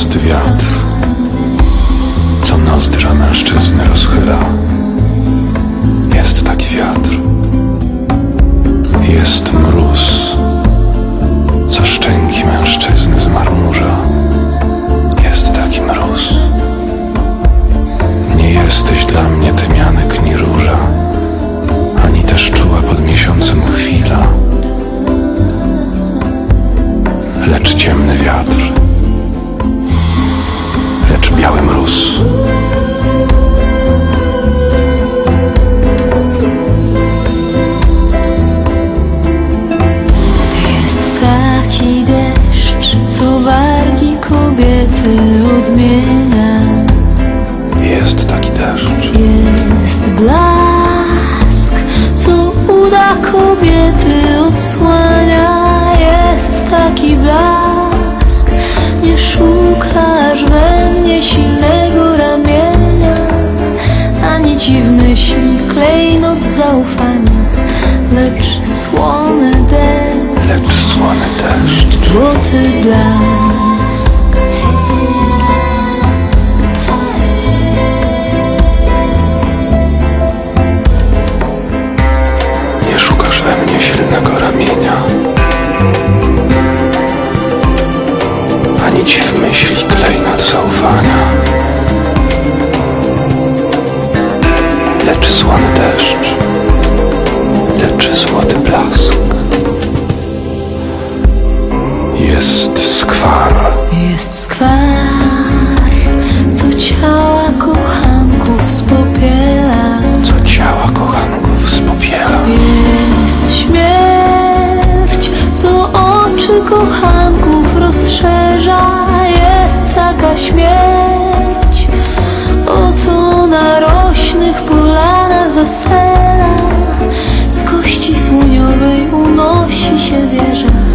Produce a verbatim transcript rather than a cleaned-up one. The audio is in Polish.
Jest wiatr, co nozdrza mężczyzny rozchyla. Jest taki wiatr. Jest mróz, co szczęki mężczyzny zmarmurza. Jest taki mróz. Nie jesteś dla mnie tymianek ni róża, ani też czuła pod miesiącem chwila, lecz ciemny wiatr, lecz biały mróz. Jest taki deszcz, co wargi kobiety odmienia. Jest taki deszcz. Jest blask, co uda kobiety odsłania. Jest taki blask, nie szukasz we mnie silnego ramienia, ani ci w myśli klejnot zaufania, lecz słony deszcz, Lecz słony deszcz. złoty blask. Nie szukasz we mnie silnego ramienia, ani ci w myśli klejnot zaufania, lecz słony deszcz, lecz złoty blask. Jest skwar, Jest skwar, co ciała kochanków spopiela. co ciała kochanków spopiela. Jest śmierć, co oczy kochanków rozszerza. Jest taka śmierć, oto na rośnych polanach wesela. Z kości słoniowej unosi się wieża.